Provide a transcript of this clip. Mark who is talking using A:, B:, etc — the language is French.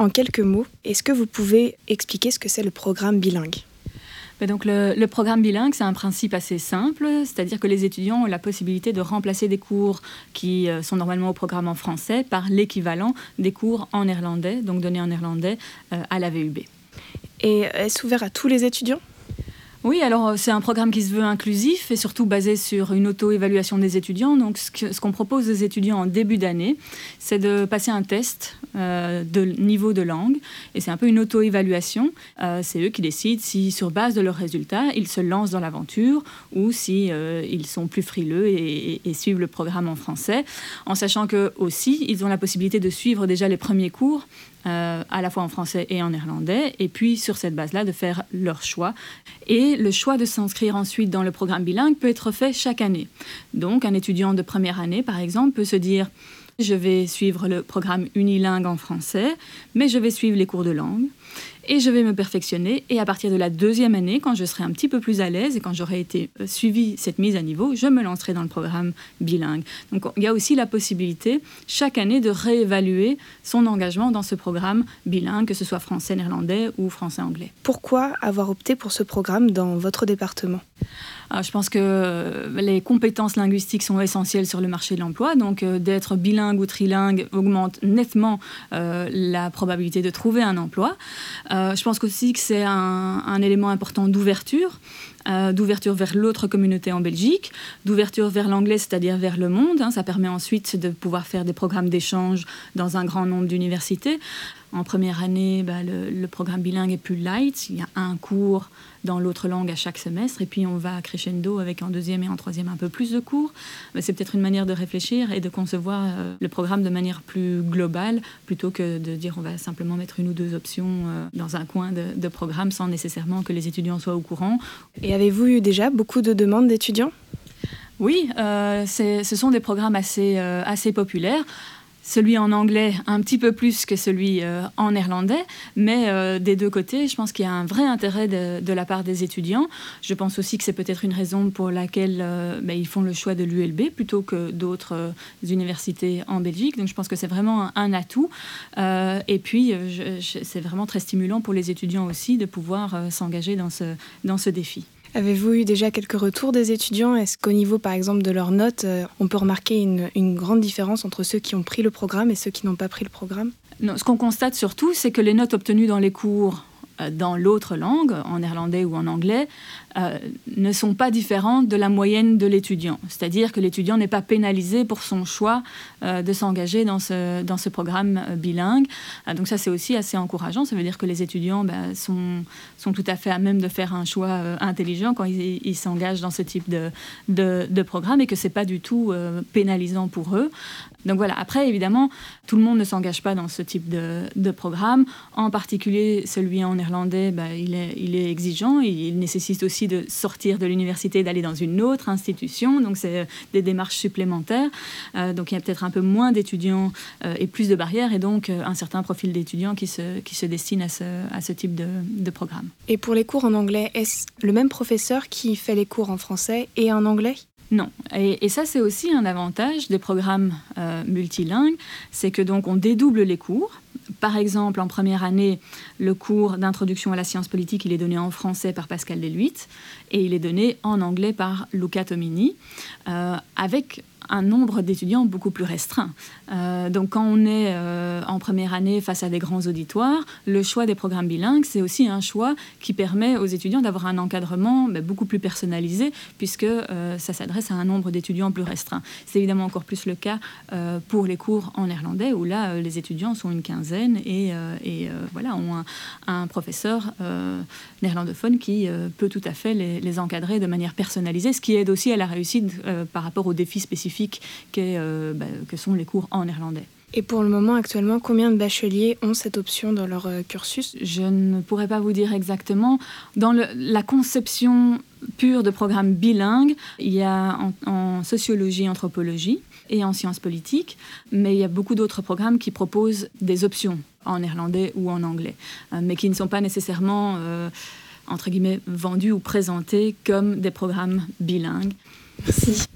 A: En quelques mots, est-ce que vous pouvez expliquer ce que c'est le programme bilingue ?
B: Donc le programme bilingue, c'est un principe assez simple, c'est-à-dire que les étudiants ont la possibilité de remplacer des cours qui sont normalement au programme en français par l'équivalent des cours en néerlandais, donc donnés en néerlandais à la VUB.
A: Et est-ce ouvert à tous les étudiants ?
B: Oui, alors c'est un programme qui se veut inclusif et surtout basé sur une auto-évaluation des étudiants. Donc ce qu'on propose aux étudiants en début d'année, c'est de passer un test de niveau de langue. Et c'est un peu une auto-évaluation. C'est eux qui décident si, sur base de leurs résultats, ils se lancent dans l'aventure ou si ils sont plus frileux et suivent le programme en français. En sachant qu'eux aussi, ils ont la possibilité de suivre déjà les premiers cours à la fois en français et en néerlandais, et puis sur cette base-là de faire leur choix. Et le choix de s'inscrire ensuite dans le programme bilingue peut être fait chaque année. Donc un étudiant de première année, par exemple, peut se dire « je vais suivre le programme unilingue en français, mais je vais suivre les cours de langue ». Et je vais me perfectionner. Et à partir de la deuxième année, quand je serai un petit peu plus à l'aise et quand j'aurai été suivi cette mise à niveau, je me lancerai dans le programme bilingue. Donc il y a aussi la possibilité, chaque année, de réévaluer son engagement dans ce programme bilingue, que ce soit français-néerlandais ou français-anglais.
A: Pourquoi avoir opté pour ce programme dans votre département ?
B: Alors, je pense que les compétences linguistiques sont essentielles sur le marché de l'emploi. Donc, d'être bilingue ou trilingue augmente nettement la probabilité de trouver un emploi. Je pense aussi que c'est un élément important d'ouverture vers l'autre communauté en Belgique, d'ouverture vers l'anglais, c'est-à-dire vers le monde. Ça permet ensuite de pouvoir faire des programmes d'échange dans un grand nombre d'universités. En première année, le programme bilingue est plus light. Il y a un cours dans l'autre langue à chaque semestre, et puis on va crescendo avec en deuxième et en troisième un peu plus de cours. Mais c'est peut-être une manière de réfléchir et de concevoir le programme de manière plus globale, plutôt que de dire on va simplement mettre une ou deux options dans un coin de programme sans nécessairement que les étudiants soient au courant.
A: Et avez-vous eu déjà beaucoup de demandes d'étudiants ?
B: Oui, ce sont des programmes assez populaires. Celui en anglais un petit peu plus que celui en néerlandais, mais des deux côtés, je pense qu'il y a un vrai intérêt de la part des étudiants. Je pense aussi que c'est peut-être une raison pour laquelle ils font le choix de l'ULB plutôt que d'autres universités en Belgique. Donc je pense que c'est vraiment un atout. Et puis, c'est vraiment très stimulant pour les étudiants aussi de pouvoir s'engager dans ce défi.
A: Avez-vous eu déjà quelques retours des étudiants ? Est-ce qu'au niveau, par exemple, de leurs notes, on peut remarquer une grande différence entre ceux qui ont pris le programme et ceux qui n'ont pas pris le programme ?
B: Non, ce qu'on constate surtout, c'est que les notes obtenues dans les cours dans l'autre langue, en néerlandais ou en anglais, ne sont pas différentes de la moyenne de l'étudiant. C'est-à-dire que l'étudiant n'est pas pénalisé pour son choix de s'engager dans ce programme bilingue. Donc ça, c'est aussi assez encourageant. Ça veut dire que les étudiants sont tout à fait à même de faire un choix intelligent quand ils s'engagent dans ce type de programme et que ce n'est pas du tout pénalisant pour eux. Donc voilà, après, évidemment, tout le monde ne s'engage pas dans ce type de programme. En particulier, celui en néerlandais, il est exigeant. Il nécessite aussi de sortir de l'université, d'aller dans une autre institution. Donc, c'est des démarches supplémentaires. Donc, il y a peut-être un peu moins d'étudiants et plus de barrières. Et donc, un certain profil d'étudiants qui se destinent à ce type de programme.
A: Et pour les cours en anglais, est-ce le même professeur qui fait les cours en français et en anglais ?
B: Non. Et ça, c'est aussi un avantage des programmes multilingues. C'est que donc on dédouble les cours. Par exemple, en première année, le cours d'introduction à la science politique, il est donné en français par Pascal Deluit et il est donné en anglais par Luca Tomini, avec un nombre d'étudiants beaucoup plus restreint. Donc quand on est en première année face à des grands auditoires, le choix des programmes bilingues, c'est aussi un choix qui permet aux étudiants d'avoir un encadrement beaucoup plus personnalisé, puisque ça s'adresse à un nombre d'étudiants plus restreint. C'est évidemment encore plus le cas pour les cours en néerlandais, où là, les étudiants sont une quinzaine et voilà, ont un professeur néerlandophone qui peut tout à fait les encadrer de manière personnalisée, ce qui aide aussi à la réussite par rapport aux défis spécifiques que sont les cours en néerlandais.
A: Et pour le moment, actuellement, combien de bacheliers ont cette option dans leur cursus ?
B: Je ne pourrais pas vous dire exactement. Dans la conception pure de programme bilingue, il y a en sociologie, anthropologie et en sciences politiques, mais il y a beaucoup d'autres programmes qui proposent des options en néerlandais ou en anglais, mais qui ne sont pas nécessairement, entre guillemets, vendus ou présentés comme des programmes bilingues.
A: Merci.